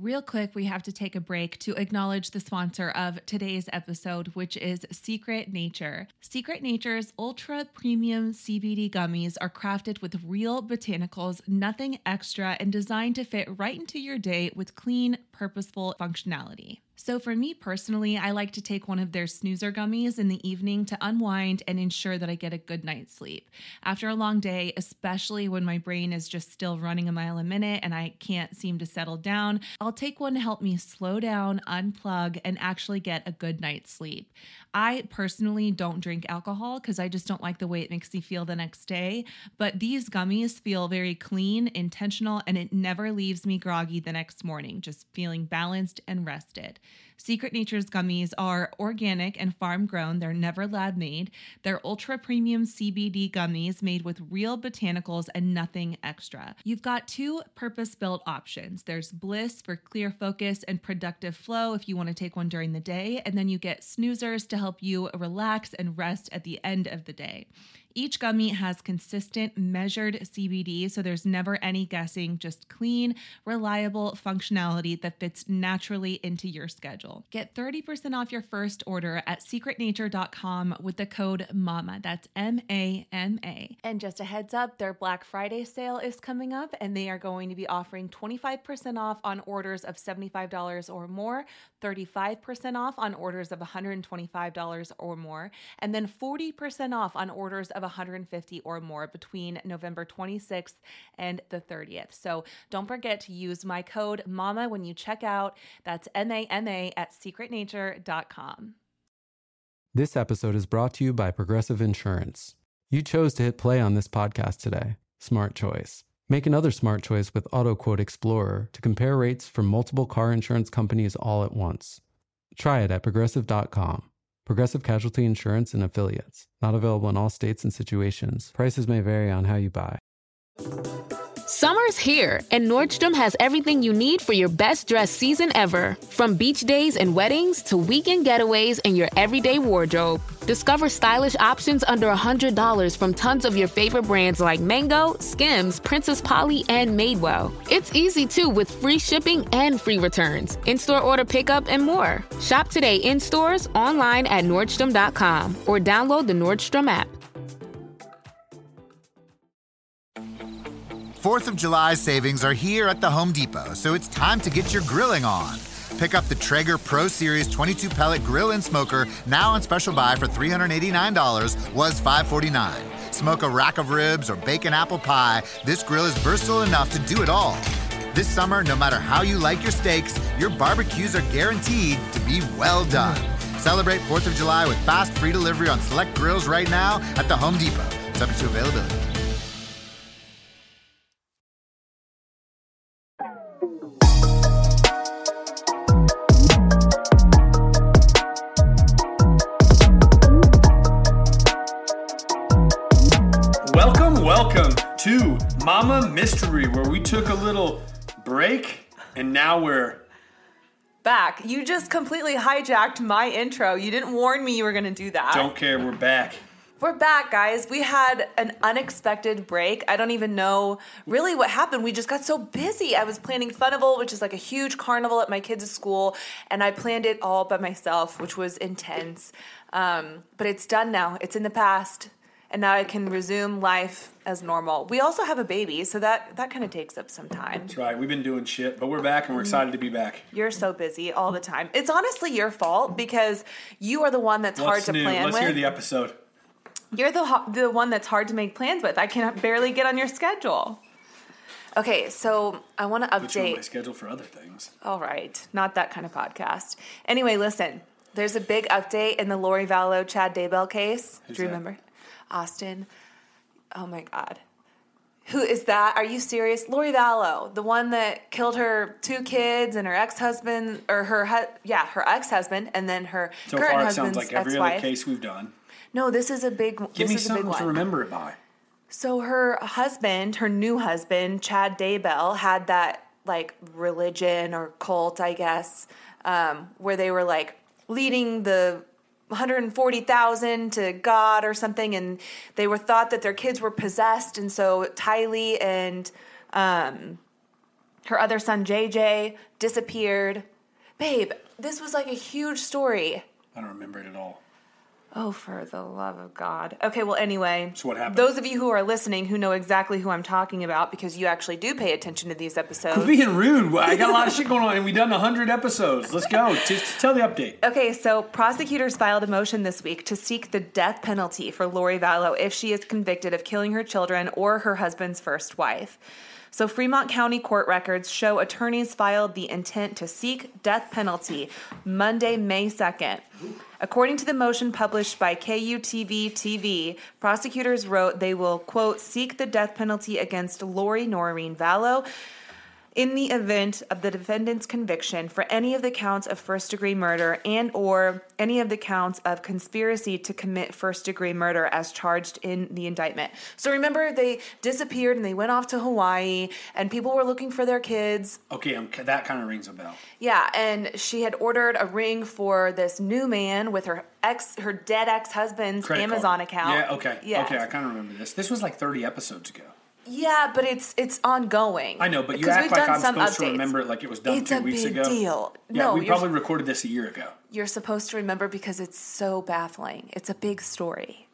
Real quick, we have to take a break to acknowledge the sponsor of today's episode, which is Secret Nature. Secret Nature's ultra premium CBD gummies are crafted with real botanicals, nothing extra, and designed to fit right into your day with clean, purposeful functionality. So for me personally, I like to take one of their snoozer gummies in the evening to unwind and ensure that I get a good night's sleep. After a long day, especially when my brain is just still running a mile a minute and I can't seem to settle down, I'll take one to help me slow down, unplug, and actually get a good night's sleep. I personally don't drink alcohol because I just don't like the way it makes me feel the next day, but these gummies feel very clean, intentional, and it never leaves me groggy the next morning, just feeling balanced and rested. Secret Nature's gummies are organic and farm grown. They're never lab made. They're ultra premium CBD gummies made with real botanicals and nothing extra. You've got two purpose-built options. There's Bliss for clear focus and productive flow if you want to take one during the day, and then you get snoozers to help you relax and rest at the end of the day. Each gummy has consistent, measured CBD, so there's never any guessing, just clean, reliable functionality that fits naturally into your schedule. Get 30% off your first order at secretnature.com with the code MAMA. That's MAMA. And just a heads up, their Black Friday sale is coming up, and they are going to be offering 25% off on orders of $75 or more, 35% off on orders of $125 or more, and then 40% off on orders of $150 or more between November 26th and the 30th. So don't forget to use my code MAMA when you check out. That's MAMA at secretnature.com. This episode is brought to you by Progressive Insurance. You chose to hit play on this podcast today. Smart choice. Make another smart choice with AutoQuote Explorer to compare rates from multiple car insurance companies all at once. Try it at progressive.com. Progressive Casualty Insurance and Affiliates. Not available in all states and situations. Prices may vary on how you buy. Summer's here, and Nordstrom has everything you need for your best dress season ever. From beach days and weddings to weekend getaways and your everyday wardrobe. Discover stylish options under $100 from tons of your favorite brands like Mango, Skims, Princess Polly, and Madewell. It's easy, too, with free shipping and free returns, in-store order pickup, and more. Shop today in stores, online at Nordstrom.com, or download the Nordstrom app. 4th of July savings are here at the Home Depot, so it's time to get your grilling on. Pick up the Traeger Pro Series 22-pellet grill and smoker, now on special buy for $389, was $549. Smoke a rack of ribs or bake an apple pie, this grill is versatile enough to do it all. This summer, no matter how you like your steaks, your barbecues are guaranteed to be well done. Celebrate 4th of July with fast, free delivery on select grills right now at the Home Depot. Subject to availability. Welcome to Mama Mystery, where we took a little break and now we're back. You just completely hijacked my intro. You didn't warn me you were going to do that. Don't care, we're back. We're back, guys. We had an unexpected break. I don't even know really what happened. We just got so busy. I was planning Funival, which is like a huge carnival at my kids' school, and I planned it all by myself, which was intense. But it's done now. It's in the past. And now I can resume life as normal. We also have a baby, so that kind of takes up some time. That's right. We've been doing shit, but we're back and we're excited to be back. You're so busy all the time. It's honestly your fault because you are the one that's hard to plan with. Let's hear the episode. You're the one that's hard to make plans with. I can barely get on your schedule. Okay, so I want to update. Put you on my schedule for other things. All right. Not that kind of podcast. Anyway, listen. There's a big update in the Lori Vallow, Chad Daybell case. Who's Do you remember? Austin. Oh my God. Who is that? Are you serious? Lori Vallow, the one that killed her 2 kids and her ex-husband, or her ex-husband, and then her so current far, it husband's sounds like every ex-wife. other case we've done. No, this is a big one. Give me something to remember it by. So her husband, her new husband, Chad Daybell, had that like religion or cult, I guess, where they were like leading the 140,000 to God or something, and they were thought that their kids were possessed, and so Tylee and Her other son, JJ, disappeared. Babe, this was like a huge story. I don't remember it at all. Oh, for the love of God. Okay, well, anyway. So what happened? Those of you who are listening who know exactly who I'm talking about, because you actually do pay attention to these episodes. Quit being rude. I got a lot of shit going on, and we've done 100 episodes. Let's go. Just tell the update. Okay, so prosecutors filed a motion this week to seek the death penalty for Lori Vallow if she is convicted of killing her children or her husband's first wife. So Fremont County court records show attorneys filed the intent to seek death penalty Monday, May 2nd. According to the motion published by KUTV-TV, prosecutors wrote they will, quote, seek the death penalty against Lori Noreen Vallow in the event of the defendant's conviction for any of the counts of first-degree murder and or any of the counts of conspiracy to commit first-degree murder as charged in the indictment. So remember, they disappeared and they went off to Hawaii, and people were looking for their kids. Okay, that kind of rings a bell. Yeah, and she had ordered a ring for this new man with her dead ex-husband's Credit Amazon card. account. Yeah, okay. Yes. Okay, I kind of remember this. This was like 30 episodes ago. Yeah, but it's ongoing. I know, but you because act we've like done I'm some supposed to updates. remember it like it was done 2 weeks ago. It's a big deal. Yeah, No, we probably recorded this a year ago. You're supposed to remember because it's so baffling. It's a big story.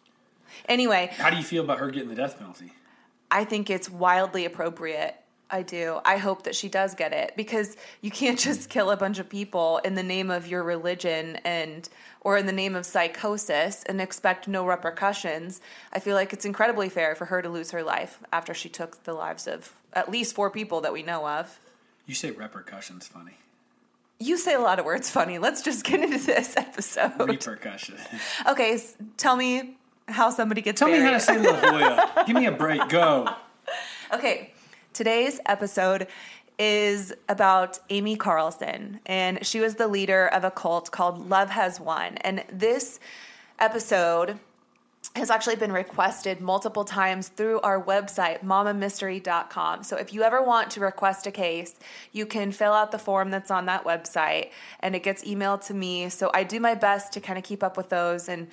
Anyway. How do you feel about her getting the death penalty? I think it's wildly appropriate. I do. I hope that she does get it, because you can't just kill a bunch of people in the name of your religion or in the name of psychosis and expect no repercussions. I feel like it's incredibly fair for her to lose her life after she took the lives of at least 4 people that we know of. You say repercussions funny. You say a lot of words funny. Let's just get into this episode. Repercussion. Okay, tell me how somebody gets Tell buried. me how to say La Jolla. Give me a break. Go. Okay, today's episode is about Amy Carlson, and she was the leader of a cult called Love Has Won. And this episode has actually been requested multiple times through our website, mamamystery.com. So if you ever want to request a case, you can fill out the form that's on that website, and it gets emailed to me. So I do my best to kind of keep up with those and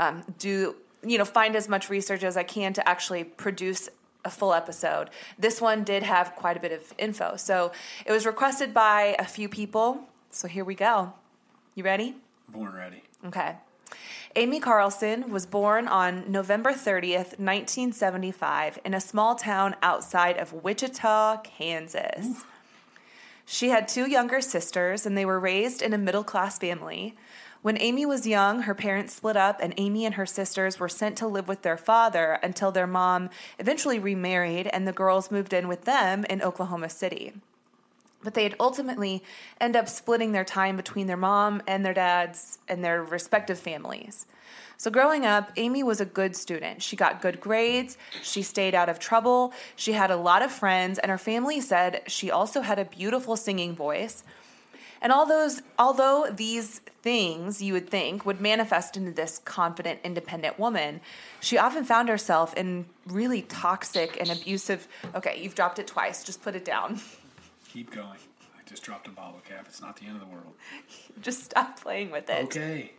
find as much research as I can to actually produce a full episode. This one did have quite a bit of info. So it was requested by a few people. So here we go. You ready? Born ready. Okay. Amy Carlson was born on November 30th, 1975 in a small town outside of Wichita, Kansas. Ooh. She had 2 younger sisters, and they were raised in a middle-class family. When Amy was young, her parents split up, and Amy and her sisters were sent to live with their father until their mom eventually remarried, and the girls moved in with them in Oklahoma City. But they'd ultimately end up splitting their time between their mom and their dads and their respective families. So growing up, Amy was a good student. She got good grades, she stayed out of trouble, she had a lot of friends, and her family said she also had a beautiful singing voice. And although these things, you would think, would manifest into this confident, independent woman, she often found herself in really toxic and abusive... Okay, you've dropped it twice. Just put it down. Keep going. I just dropped a bottle cap. It's not the end of the world. Just stop playing with it. Okay.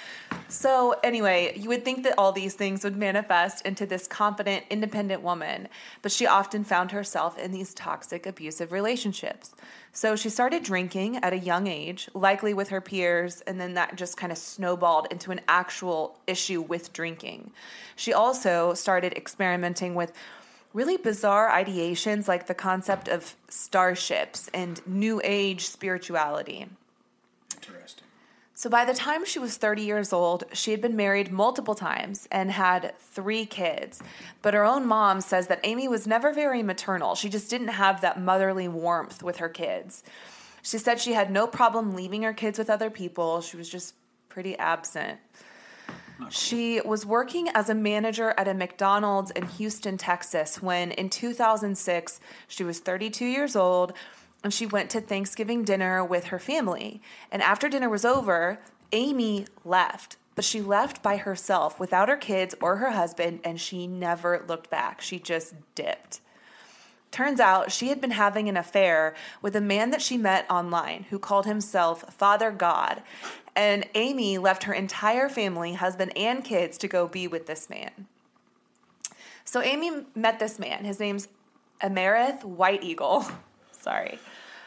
So anyway, you would think that all these things would manifest into this confident, independent woman, but she often found herself in these toxic, abusive relationships. So she started drinking at a young age, likely with her peers, and then that just kind of snowballed into an actual issue with drinking. She also started experimenting with really bizarre ideations like the concept of starships and New Age spirituality. Interesting. So by the time she was 30 years old, she had been married multiple times and had 3 kids. But her own mom says that Amy was never very maternal. She just didn't have that motherly warmth with her kids. She said she had no problem leaving her kids with other people. She was just pretty absent. Cool. She was working as a manager at a McDonald's in Houston, Texas, when in 2006, she was 32 years old, and she went to Thanksgiving dinner with her family. And after dinner was over, Amy left. But she left by herself without her kids or her husband, and she never looked back. She just dipped. Turns out she had been having an affair with a man that she met online who called himself Father God. And Amy left her entire family, husband and kids, to go be with this man. So Amy met this man. His name's Amerith White Eagle. Sorry.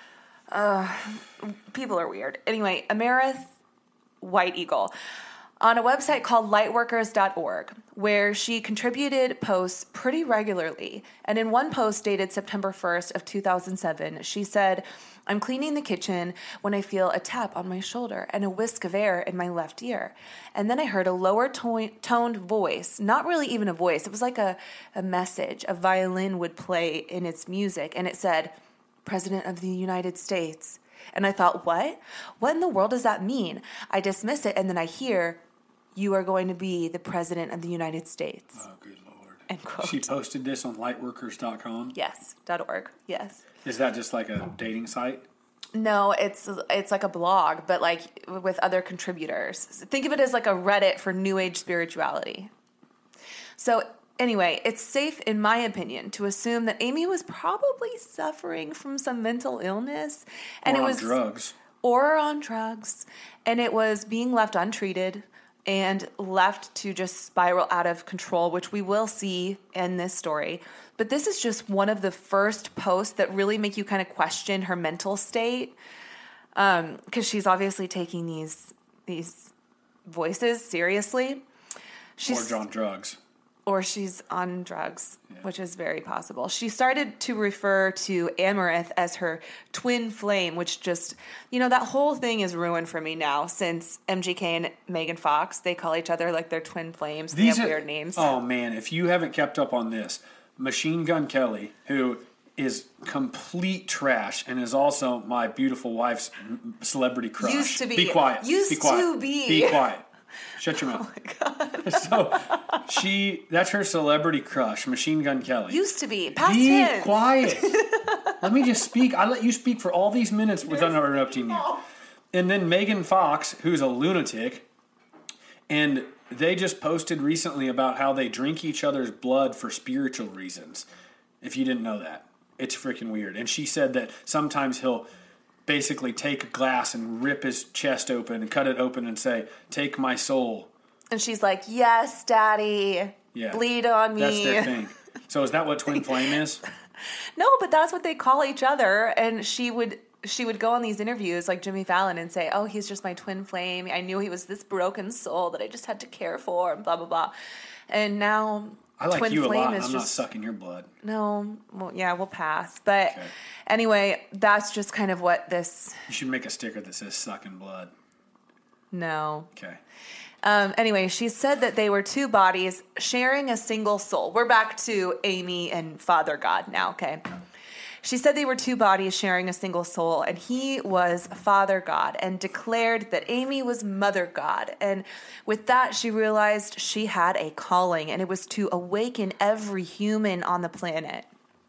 People are weird. Anyway, Amerith White Eagle on a website called lightworkers.org, where she contributed posts pretty regularly. And in one post dated September 1st of 2007, she said, I'm cleaning the kitchen when I feel a tap on my shoulder and a whisk of air in my left ear. And then I heard a lower toned voice, not really even a voice. It was like a message a violin would play in its music. And it said, President of the United States. And I thought, what? What in the world does that mean? I dismiss it, and then I hear, you are going to be the President of the United States. Oh, good Lord. End quote. She posted this on lightworkers.com? Yes, .org, yes. Is that just like a dating site? No, it's like a blog, but like with other contributors. Think of it as like a Reddit for New Age spirituality. So anyway, it's safe, in my opinion, to assume that Amy was probably suffering from some mental illness. And Or it on was drugs. Or on drugs. And it was being left untreated and left to just spiral out of control, which we will see in this story. But this is just one of the first posts that really make you kind of question her mental state, because she's obviously taking these voices seriously. Or on drugs. Or she's on drugs, which is very possible. She started to refer to Amerith as her twin flame, which just, that whole thing is ruined for me now since MGK and Megan Fox, they call each other like their twin flames. They have weird names. Oh, man, if you haven't kept up on this, Machine Gun Kelly, who is complete trash and is also my beautiful wife's celebrity crush. Used to be. Be quiet. Used be quiet. to be. Be quiet. Shut your mouth. Oh my God. So that's her celebrity crush, Machine Gun Kelly. Used to be. Past Be tense. quiet. Let me just speak. I let you speak for all these minutes without interrupting you. And then Megan Fox, who's a lunatic, and they just posted recently about how they drink each other's blood for spiritual reasons. If you didn't know that. It's freaking weird. And she said that sometimes he'll basically take a glass and rip his chest open and cut it open and say, take my soul. And she's like, yes, daddy. Yeah. Bleed on me. That's their thing. So is that what twin flame is? No, but that's what they call each other. And she would go on these interviews like Jimmy Fallon and say, oh, he's just my twin flame. I knew he was this broken soul that I just had to care for and blah, blah, blah. And now I like twin you a flame lot. is I'm just, not sucking your blood. No, well, yeah, we'll pass. But Okay. anyway, that's just kind of what this. You should make a sticker that says sucking blood. No. Okay. Anyway, she said that they were two bodies sharing a single soul. We're back to Amy and Father God now, okay? She said they were two bodies sharing a single soul, and he was Father God, and declared that Amy was Mother God. And with that, she realized she had a calling, and it was to awaken every human on the planet.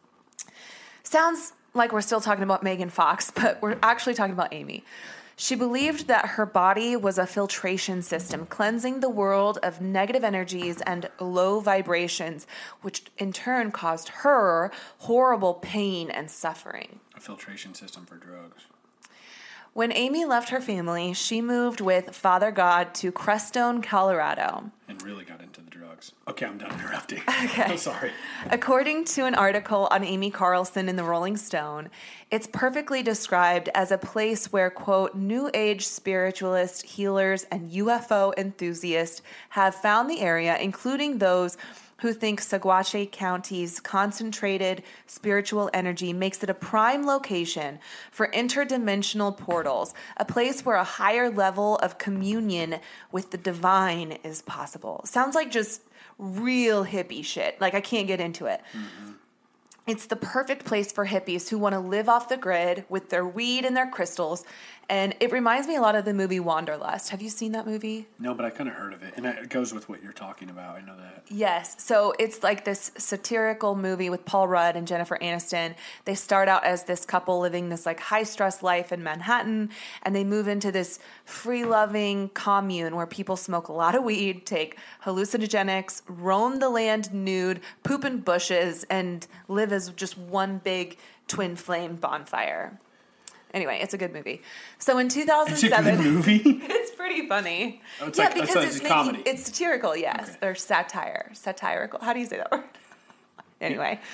Sounds like we're still talking about Megan Fox, but we're actually talking about Amy. She believed that her body was a filtration system, cleansing the world of negative energies and low vibrations, which in turn caused her horrible pain and suffering. A filtration system for drugs. When Amy left her family, she moved with Father God to Crestone, Colorado. And really got into the drugs. Okay, I'm done interrupting. Okay. I'm sorry. According to an article on Amy Carlson in the Rolling Stone, it's perfectly described as a place where, quote, New Age spiritualists, healers, and UFO enthusiasts have found the area, including those who think Saguache County's concentrated spiritual energy makes it a prime location for interdimensional portals, a place where a higher level of communion with the divine is possible. Sounds like just real hippie shit. Like, I can't get into it. Mm-hmm. It's the perfect place for hippies who want to live off the grid with their weed and their crystals. And it reminds me a lot of the movie Wanderlust. Have you seen that movie? No, but I kind of heard of it. And it goes with what you're talking about. I know that. Yes. So it's like this satirical movie with Paul Rudd and Jennifer Aniston. They start out as this couple living this like high-stress life in Manhattan. And they move into this free-loving commune where people smoke a lot of weed, take hallucinogenics, roam the land nude, poop in bushes, and live as just one big twin flame bonfire. Anyway, it's a good movie. So in 2007, it's a good movie. It's pretty funny. Oh, it's because it's comedy. It's satirical, yes, okay. Or satirical. How do you say that word? Anyway,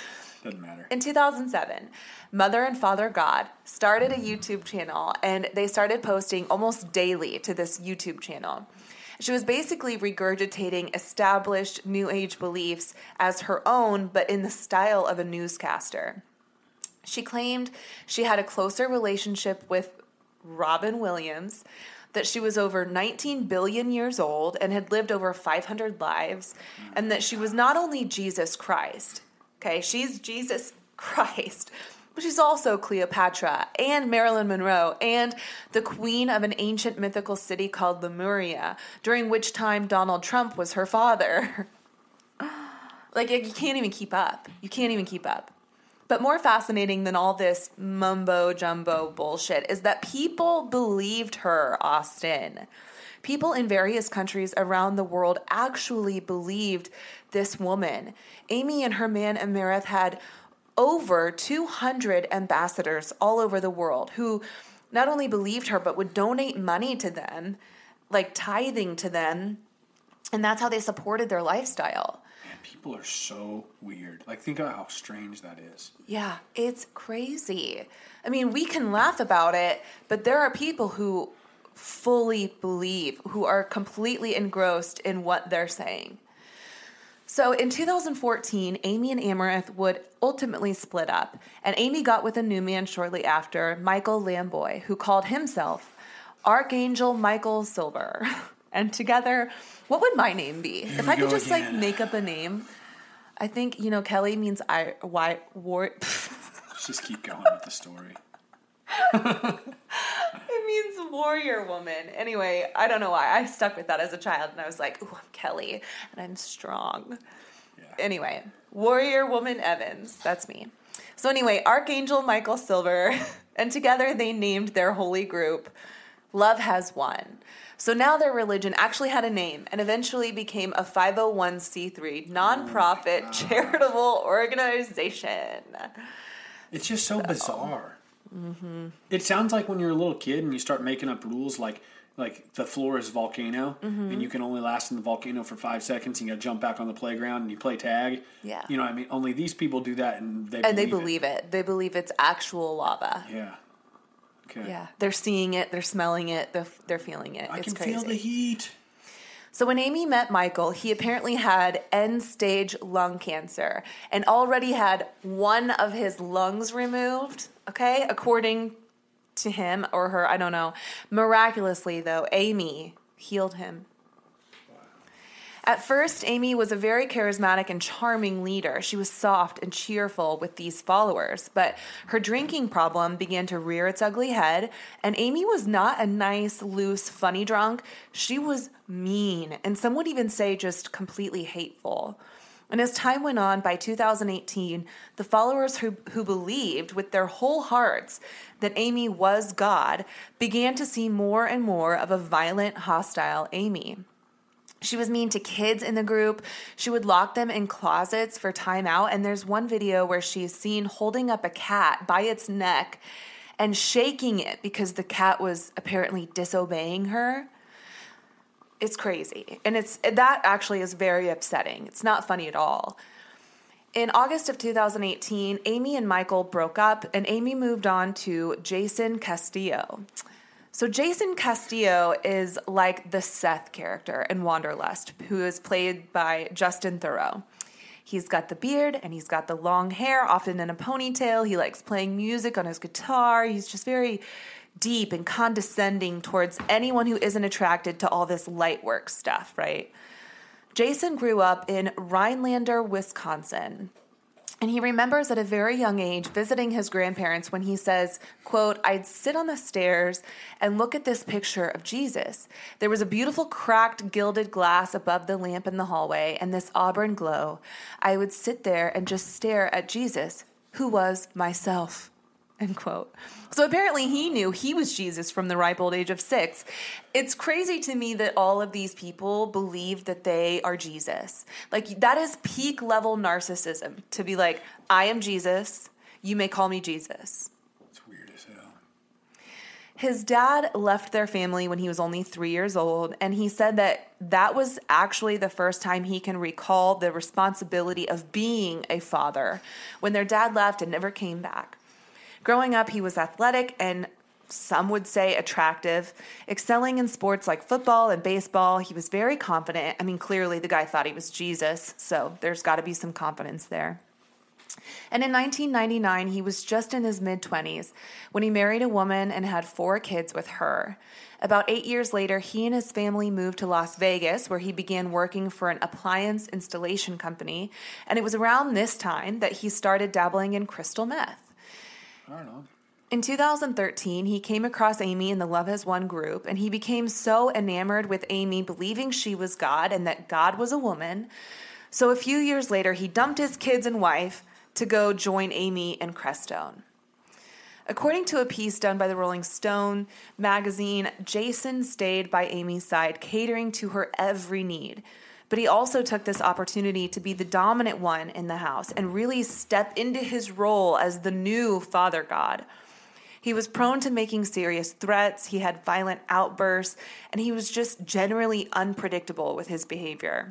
Doesn't matter. In 2007, Mother and Father God started a YouTube channel, and they started posting almost daily to this YouTube channel. She was basically regurgitating established New Age beliefs as her own, but in the style of a newscaster. She claimed she had a closer relationship with Robin Williams, that she was over 19 billion years old and had lived over 500 lives, and that she was not only Jesus Christ. Okay, she's Jesus Christ, but she's also Cleopatra and Marilyn Monroe and the queen of an ancient mythical city called Lemuria, during which time Donald Trump was her father. Like, you can't even keep up. You can't even keep up. But more fascinating than all this mumbo-jumbo bullshit is that people believed her, Austin. People in various countries around the world actually believed this woman. Amy and her man Emerith had over 200 ambassadors all over the world who not only believed her, but would donate money to them, like tithing to them, and that's how they supported their lifestyle. People are so weird. Like, think about how strange that is. Yeah, it's crazy. I mean, we can laugh about it, but there are people who fully believe, who are completely engrossed in what they're saying. So in 2014, Amy and Emerith would ultimately split up, and Amy got with a new man shortly after, Michael Lamboy, who called himself Archangel Michael Silver. And together, what would my name be? If I could just like make up a name, I think, Kelly means Let's just keep going with the story. It means warrior woman. Anyway, I don't know why. I stuck with that as a child, and I was like, ooh, I'm Kelly, and I'm strong. Yeah. Anyway, warrior woman Evans. That's me. So anyway, Archangel Michael Silver, and together they named their holy group Love Has Won. So now their religion actually had a name and eventually became a 501c3 nonprofit charitable organization. It's just so bizarre. Mm-hmm. It sounds like when you're a little kid and you start making up rules like the floor is volcano, and you can only last in the volcano for 5 seconds, and you got to jump back on the playground and you play tag. Yeah. You know what I mean? Only these people do that and they believe it. They believe it's actual lava. Yeah. Okay. Yeah. They're seeing it, they're smelling it, they're feeling it. I it's can crazy. feel the heat. So when Amy met Michael, he apparently had end-stage lung cancer and already had one of his lungs removed, okay, according to him or her, I don't know. Miraculously, though, Amy healed him. At first, Amy was a very charismatic and charming leader. She was soft and cheerful with these followers, but her drinking problem began to rear its ugly head, and Amy was not a nice, loose, funny drunk. She was mean, and some would even say just completely hateful. And as time went on, by 2018, the followers who believed with their whole hearts that Amy was God began to see more and more of a violent, hostile Amy. She was mean to kids in the group. She would lock them in closets for time out. And there's one video where she's seen holding up a cat by its neck and shaking it because the cat was apparently disobeying her. It's crazy. And that actually is very upsetting. It's not funny at all. In August of 2018, Amy and Michael broke up, and Amy moved on to Jason Castillo. So Jason Castillo is like the Seth character in Wanderlust, who is played by Justin Theroux. He's got the beard and he's got the long hair, often in a ponytail. He likes playing music on his guitar. He's just very deep and condescending towards anyone who isn't attracted to all this light work stuff, right? Jason grew up in Rhinelander, Wisconsin. And he remembers at a very young age visiting his grandparents when he says, quote, "I'd sit on the stairs and look at this picture of Jesus. There was a beautiful cracked gilded glass above the lamp in the hallway and this auburn glow. I would sit there and just stare at Jesus, who was myself." End quote. So apparently he knew he was Jesus from the ripe old age of 6. It's crazy to me that all of these people believe that they are Jesus. Like, that is peak level narcissism, to be like, I am Jesus, you may call me Jesus. It's weird as hell. His dad left their family when he was only 3 years old, and he said that was actually the first time he can recall the responsibility of being a father, when their dad left and never came back. Growing up, he was athletic and some would say attractive, excelling in sports like football and baseball. He was very confident. I mean, clearly the guy thought he was Jesus, so there's got to be some confidence there. And in 1999, he was just in his mid-20s when he married a woman and had 4 kids with her. About 8 years later, he and his family moved to Las Vegas, where he began working for an appliance installation company. And it was around this time that he started dabbling in crystal meth. Right on. In 2013, he came across Amy in the Love Has Won group, and he became so enamored with Amy, believing she was God and that God was a woman. So a few years later, he dumped his kids and wife to go join Amy in Crestone. According to a piece done by the Rolling Stone magazine, Jason stayed by Amy's side, catering to her every need. But he also took this opportunity to be the dominant one in the house and really step into his role as the new father god. He was prone to making serious threats, he had violent outbursts, and he was just generally unpredictable with his behavior.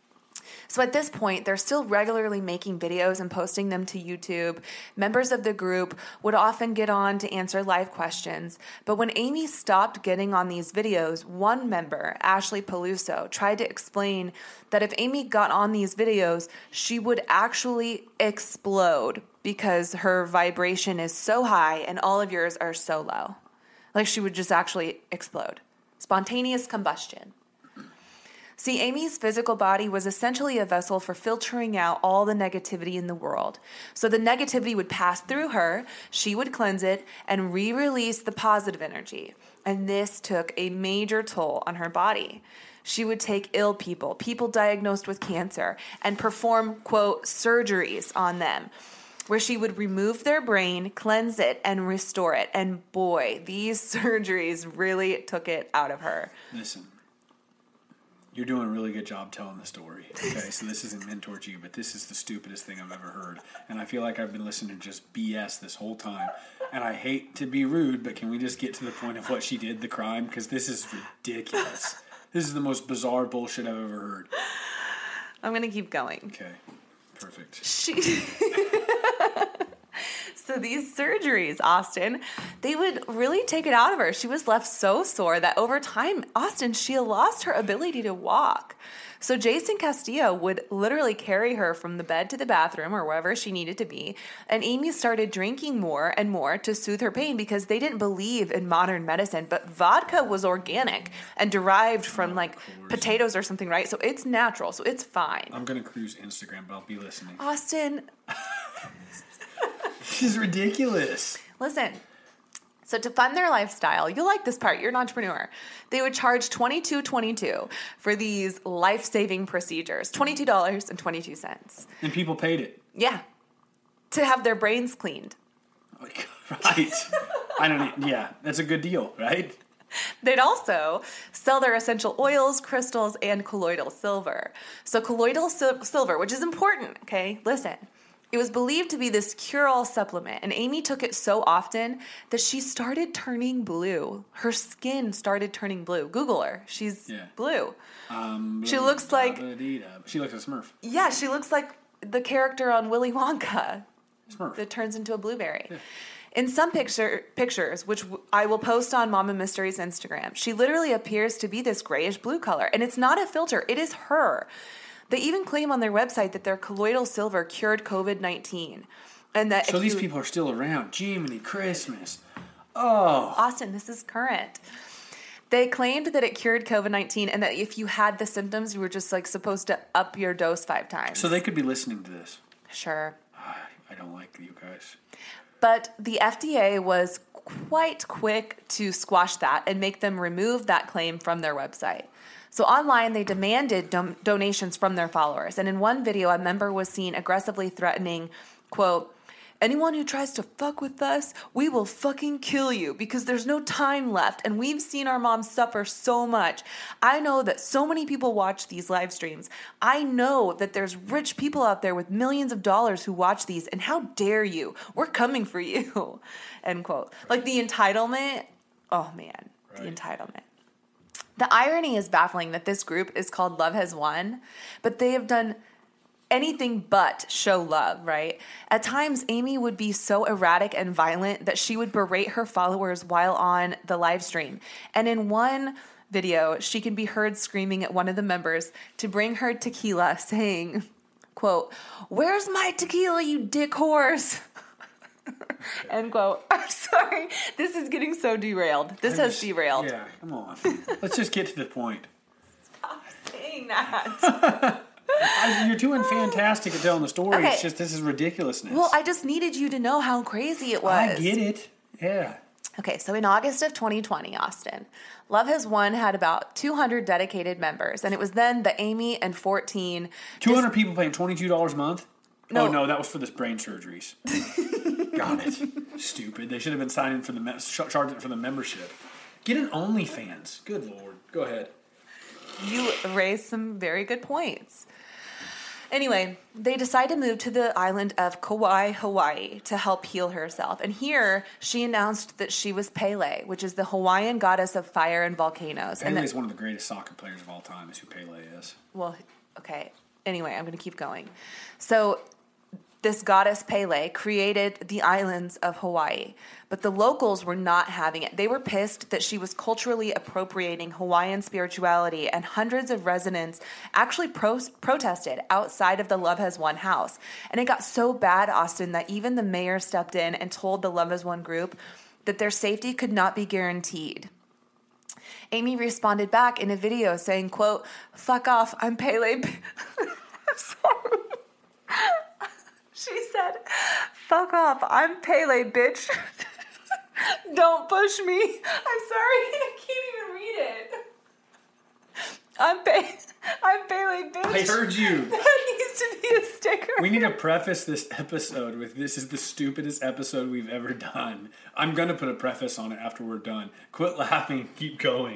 So at this point, they're still regularly making videos and posting them to YouTube. Members of the group would often get on to answer live questions. But when Amy stopped getting on these videos, one member, Ashley Peluso, tried to explain that if Amy got on these videos, she would actually explode because her vibration is so high and all of yours are so low. Like she would just actually explode. Spontaneous combustion. See, Amy's physical body was essentially a vessel for filtering out all the negativity in the world. So the negativity would pass through her, she would cleanse it, and re-release the positive energy. And this took a major toll on her body. She would take ill people diagnosed with cancer, and perform, quote, surgeries on them, where she would remove their brain, cleanse it, and restore it. And boy, these surgeries really took it out of her. Listen. You're doing a really good job telling the story. Okay, so this isn't meant towards you, but this is the stupidest thing I've ever heard. And I feel like I've been listening to just BS this whole time. And I hate to be rude, but can we just get to the point of what she did, the crime? Because this is ridiculous. This is the most bizarre bullshit I've ever heard. I'm going to keep going. Okay, perfect. So these surgeries, Austin, they would really take it out of her. She was left so sore that over time, Austin, she lost her ability to walk. So Jason Castillo would literally carry her from the bed to the bathroom or wherever she needed to be. And Amy started drinking more and more to soothe her pain because they didn't believe in modern medicine. But vodka was organic and derived from like potatoes or something, right? So it's natural. So it's fine. I'm going to cruise Instagram, but I'll be listening. Austin. This is ridiculous. Listen. So to fund their lifestyle, you'll like this part, you're an entrepreneur, they would charge $22.22 for these life-saving procedures, $22.22. And people paid it. Yeah. To have their brains cleaned. Right. Yeah, that's a good deal, right? They'd also sell their essential oils, crystals, and colloidal silver. So colloidal silver, which is important, okay? Listen. It was believed to be this cure-all supplement, and Amy took it so often that she started turning blue. Her skin started turning blue. Google her. She's blue. She looks like... She looks like a Smurf. Yeah, she looks like the character on Willy Wonka. Smurf. That turns into a blueberry. Yeah. In some pictures, which I will post on Mama Mysteries Instagram, she literally appears to be this grayish-blue color, and it's not a filter. It is her. They even claim on their website that their colloidal silver cured COVID-19. And that so these people are still around. Jiminy Christmas. Oh. Austin, this is current. They claimed that it cured COVID-19 and that if you had the symptoms, you were just like supposed to up your dose 5 times. So they could be listening to this. Sure. I don't like you guys. But the FDA was quite quick to squash that and make them remove that claim from their website. So online, they demanded donations from their followers. And in one video, a member was seen aggressively threatening, quote, "Anyone who tries to fuck with us, we will fucking kill you because there's no time left. And we've seen our moms suffer so much. I know that so many people watch these live streams. I know that there's rich people out there with millions of dollars who watch these. And how dare you? We're coming for you." End quote. Like the entitlement Oh, man. Right. The entitlement. The irony is baffling that this group is called Love Has Won, but they have done anything but show love, right? At times, Amy would be so erratic and violent that she would berate her followers while on the live stream. And in one video, she can be heard screaming at one of the members to bring her tequila, saying, quote, "Where's my tequila, you dick horse?" End quote. I'm sorry. This is getting so derailed. This has derailed. Yeah, come on. Let's just get to the point. Stop saying that. You're doing fantastic at telling the story. Okay. It's just, this is ridiculousness. Well, I just needed you to know how crazy it was. I get it. Yeah. Okay, so in August of 2020, Austin, Love Has Won had about 200 dedicated members, and it was then the Amy and 14... 200 people paying $22 a month? No. Oh, no, that was for this brain surgeries. Got it. Stupid. They should have been signing for charging for the membership. Get an OnlyFans. Good Lord. Go ahead. You raised some very good points. Anyway, they decide to move to the island of Kauai, Hawaii, to help heal herself. And here, she announced that she was Pele, which is the Hawaiian goddess of fire and volcanoes. Pele is one of the greatest soccer players of all time, is who Pele is. Well, okay. Anyway, I'm going to keep going. So, this goddess Pele created the islands of Hawaii, but the locals were not having it. They were pissed that she was culturally appropriating Hawaiian spirituality, and hundreds of residents actually protested outside of the Love Has Won house. And it got so bad, Austin, that even the mayor stepped in and told the Love Has Won group that their safety could not be guaranteed. Amy responded back in a video saying, quote, "Fuck off, I'm Pele." I'm sorry. She said, "Fuck off, I'm Pele, bitch. Don't push me." I'm sorry, I can't even read it. I'm Pele, bitch. I heard you. That needs to be a sticker. We need to preface this episode with, this is the stupidest episode we've ever done. I'm going to put a preface on it after we're done. Quit laughing. Keep going.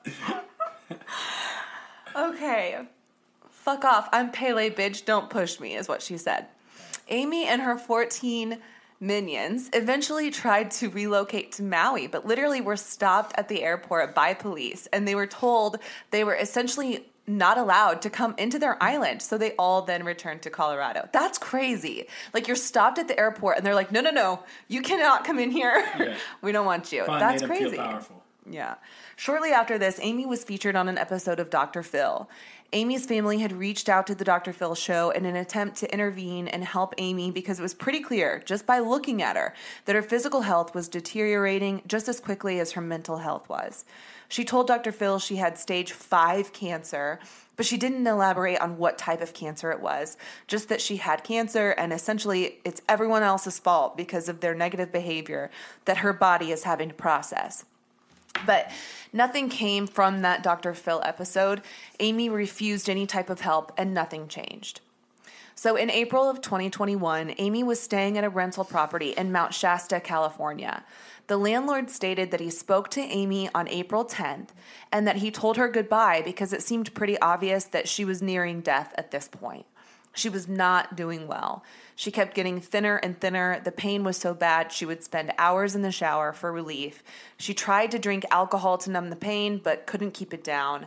Okay. "Fuck off, I'm Pele, bitch. Don't push me," is what she said. Amy and her 14 minions eventually tried to relocate to Maui, but literally were stopped at the airport by police, and they were told they were essentially not allowed to come into their island, so they all then returned to Colorado. That's crazy. Like, you're stopped at the airport, and they're like, no, you cannot come in here. Yeah. We don't want you. That's crazy. Feel powerful. Yeah. Shortly after this, Amy was featured on an episode of Dr. Phil. Amy's family had reached out to the Dr. Phil show in an attempt to intervene and help Amy because it was pretty clear, just by looking at her, that her physical health was deteriorating just as quickly as her mental health was. She told Dr. Phil she had stage 5 cancer, but she didn't elaborate on what type of cancer it was, just that she had cancer, and essentially it's everyone else's fault because of their negative behavior that her body is having to process. But nothing came from that Dr. Phil episode. Amy refused any type of help, and nothing changed. So in April of 2021, Amy was staying at a rental property in Mount Shasta, California. The landlord stated that he spoke to Amy on April 10th and that he told her goodbye because it seemed pretty obvious that she was nearing death at this point. She was not doing well. She kept getting thinner and thinner. The pain was so bad she would spend hours in the shower for relief. She tried to drink alcohol to numb the pain, but couldn't keep it down.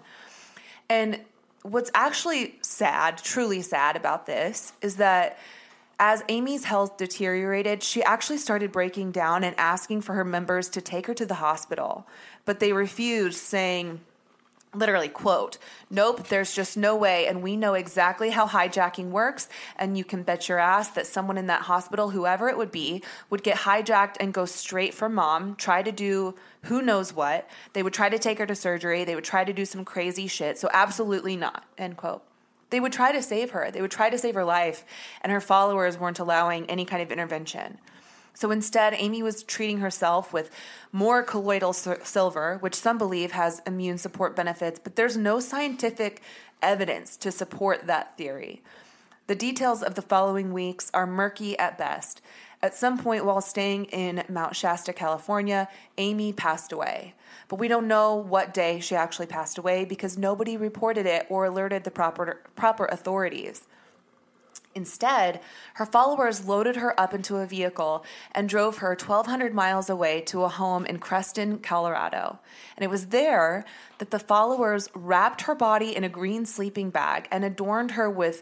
And what's actually sad, truly sad about this, is that as Amy's health deteriorated, she actually started breaking down and asking for her members to take her to the hospital. But they refused, saying, literally, quote, "Nope, there's just no way, and we know exactly how hijacking works, and you can bet your ass that someone in that hospital, whoever it would be, would get hijacked and go straight for mom, try to do who knows what. They would try to take her to surgery. They would try to do some crazy shit, so absolutely not," end quote. They would try to save her. They would try to save her life, and her followers weren't allowing any kind of intervention. So instead, Amy was treating herself with more colloidal silver, which some believe has immune support benefits, but there's no scientific evidence to support that theory. The details of the following weeks are murky at best. At some point while staying in Mount Shasta, California, Amy passed away. But we don't know what day she actually passed away because nobody reported it or alerted the proper authorities. Instead, her followers loaded her up into a vehicle and drove her 1,200 miles away to a home in Creston, Colorado. And it was there that the followers wrapped her body in a green sleeping bag and adorned her with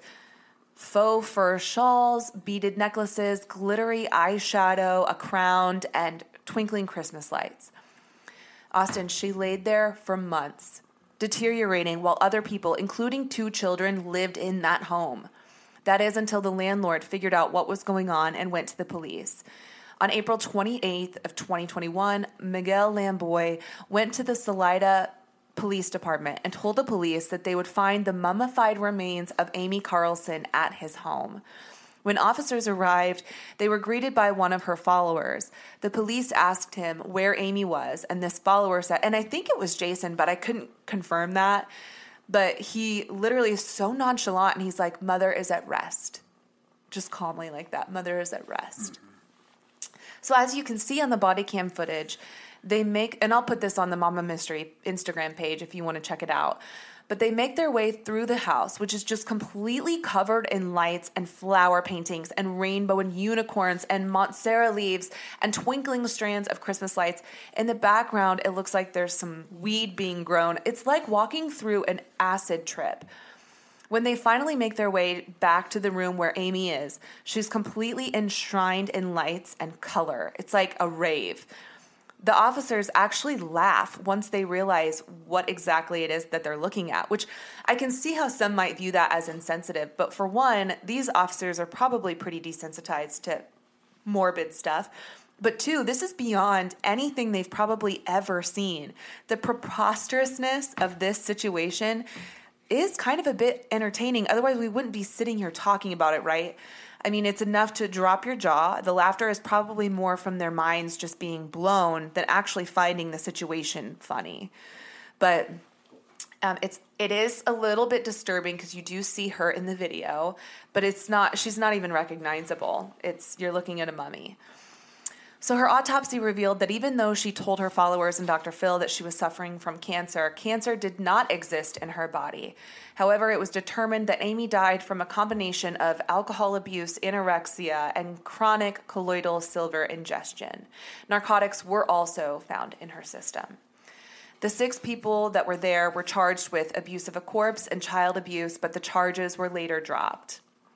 faux fur shawls, beaded necklaces, glittery eyeshadow, a crown, and twinkling Christmas lights. Austin, she laid there for months, deteriorating while other people, including 2 children, lived in that home. That is until the landlord figured out what was going on and went to the police. On April 28th of 2021, Miguel Lamboy went to the Salida Police Department and told the police that they would find the mummified remains of Amy Carlson at his home. When officers arrived, they were greeted by one of her followers. The police asked him where Amy was, and this follower said, and I think it was Jason, but I couldn't confirm that, but he literally is so nonchalant, and he's like, "Mother is at rest." Just calmly like that, "Mother is at rest." Mm-hmm. So as you can see on the body cam footage, they make, and I'll put this on the Mama Mystery Instagram page if you want to check it out, but they make their way through the house, which is just completely covered in lights and flower paintings and rainbow and unicorns and Montstera leaves and twinkling strands of Christmas lights. In the background, it looks like there's some weed being grown. It's like walking through an acid trip. When they finally make their way back to the room where Amy is, she's completely enshrined in lights and color. It's like a rave. The officers actually laugh once they realize what exactly it is that they're looking at, which I can see how some might view that as insensitive. But for one, these officers are probably pretty desensitized to morbid stuff. But 2, this is beyond anything they've probably ever seen. The preposterousness of this situation is kind of a bit entertaining. Otherwise, we wouldn't be sitting here talking about it, right? I mean, it's enough to drop your jaw. The laughter is probably more from their minds just being blown than actually finding the situation funny. But it is a little bit disturbing because you do see her in the video, but she's not even recognizable. You're looking at a mummy. So her autopsy revealed that even though she told her followers and Dr. Phil that she was suffering from cancer, cancer did not exist in her body. However, it was determined that Amy died from a combination of alcohol abuse, anorexia, and chronic colloidal silver ingestion. Narcotics were also found in her system. The 6 people that were there were charged with abuse of a corpse and child abuse, but the charges were later dropped.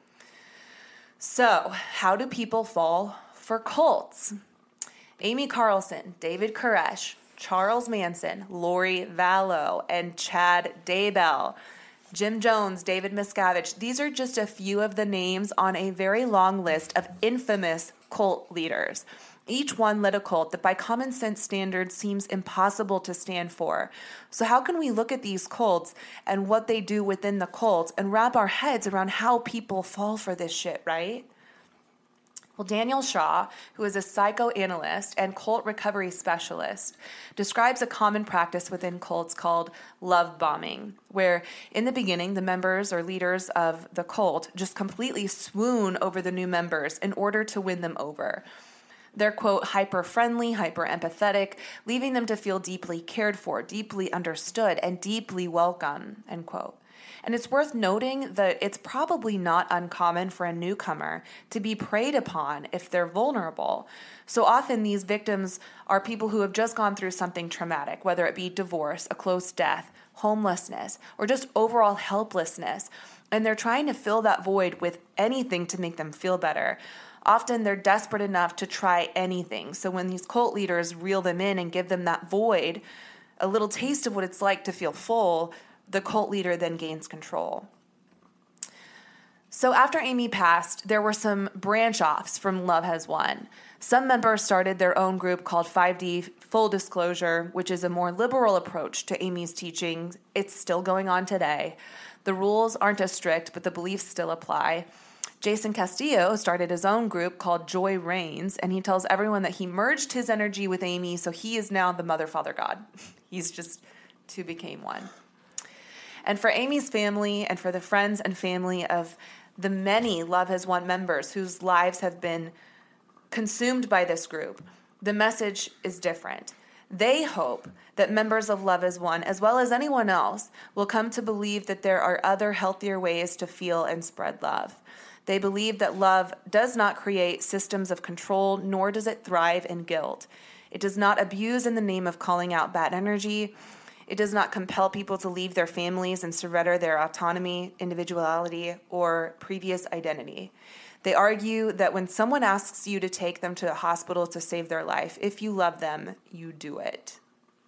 So, how do people fall for cults? Amy Carlson, David Koresh, Charles Manson, Lori Vallow, and Chad Daybell, Jim Jones, David Miscavige. These are just a few of the names on a very long list of infamous cult leaders. Each one led a cult that by common sense standards seems impossible to stand for. So how can we look at these cults and what they do within the cult and wrap our heads around how people fall for this shit, right? Well, Daniel Shaw, who is a psychoanalyst and cult recovery specialist, describes a common practice within cults called love bombing, where in the beginning, the members or leaders of the cult just completely swoon over the new members in order to win them over. They're, quote, hyper-friendly, hyper-empathetic, leaving them to feel deeply cared for, deeply understood, and deeply welcome, end quote. And it's worth noting that it's probably not uncommon for a newcomer to be preyed upon if they're vulnerable. So often these victims are people who have just gone through something traumatic, whether it be divorce, a close death, homelessness, or just overall helplessness. And they're trying to fill that void with anything to make them feel better. Often they're desperate enough to try anything. So when these cult leaders reel them in and give them that void, a little taste of what it's like to feel full, the cult leader then gains control. So after Amy passed, there were some branch-offs from Love Has Won. Some members started their own group called 5D Full Disclosure, which is a more liberal approach to Amy's teaching. It's still going on today. The rules aren't as strict, but the beliefs still apply. Jason Castillo started his own group called Joy Reigns, and he tells everyone that he merged his energy with Amy, so he is now the Mother, Father, God. He's just two became one. And for Amy's family and for the friends and family of the many Love Has Won members whose lives have been consumed by this group, the message is different. They hope that members of Love Has Won, as well as anyone else, will come to believe that there are other healthier ways to feel and spread love. They believe that love does not create systems of control, nor does it thrive in guilt. It does not abuse in the name of calling out bad energy. It does not compel people to leave their families and surrender their autonomy, individuality, or previous identity. They argue that when someone asks you to take them to the hospital to save their life, if you love them, you do it.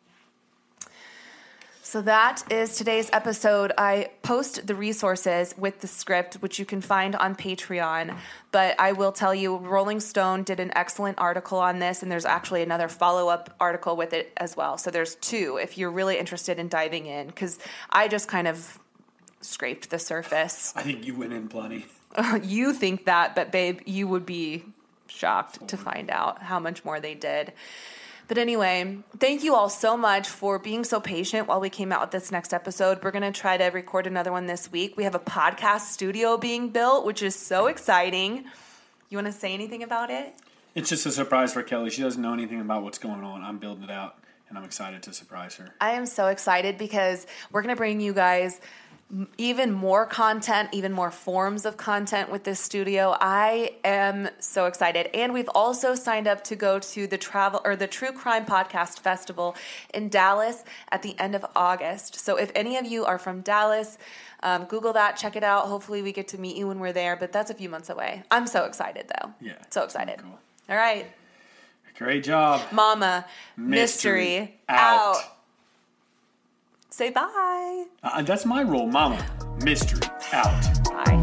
So that is today's episode. I post the resources with the script, which you can find on Patreon. But I will tell you, Rolling Stone did an excellent article on this, and there's actually another follow-up article with it as well. So there's two if you're really interested in diving in, because I just kind of scraped the surface. I think you went in plenty. You think that, but babe, you would be shocked to find out how much more they did. But anyway, thank you all so much for being so patient while we came out with this next episode. We're going to try to record another one this week. We have a podcast studio being built, which is so exciting. You want to say anything about it? It's just a surprise for Kelly. She doesn't know anything about what's going on. I'm building it out, and I'm excited to surprise her. I am so excited because we're going to bring you guys even more content, even more forms of content with this studio. I am so excited. And we've also signed up to go to the True Crime Podcast Festival in Dallas at the end of August. So if any of you are from Dallas, Google that, check it out. Hopefully we get to meet you when we're there, but that's a few months away. I'm so excited though. Yeah. So excited. Cool. All right. Great job. Mama, mystery out. Say bye. That's my role, Mama. Mystery out. Bye.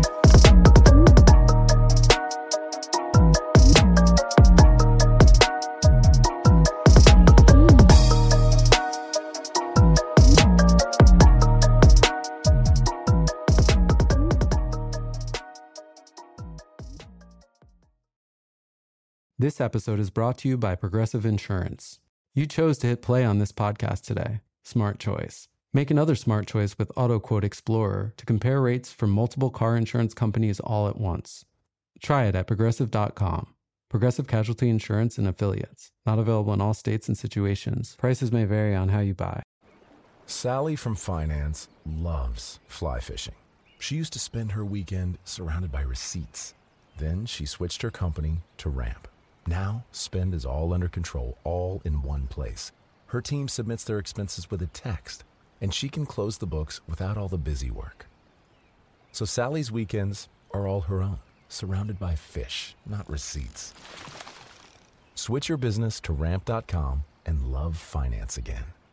This episode is brought to you by Progressive Insurance. You chose to hit play on this podcast today. Smart choice. Make another smart choice with AutoQuote Explorer to compare rates from multiple car insurance companies all at once. Try it at Progressive.com. Progressive Casualty Insurance and Affiliates. Not available in all states and situations. Prices may vary on how you buy. Sally from finance loves fly fishing. She used to spend her weekend surrounded by receipts. Then she switched her company to Ramp. Now, spend is all under control, all in one place. Her team submits their expenses with a text, and she can close the books without all the busy work. So Sally's weekends are all her own, surrounded by fish, not receipts. Switch your business to Ramp.com and love finance again.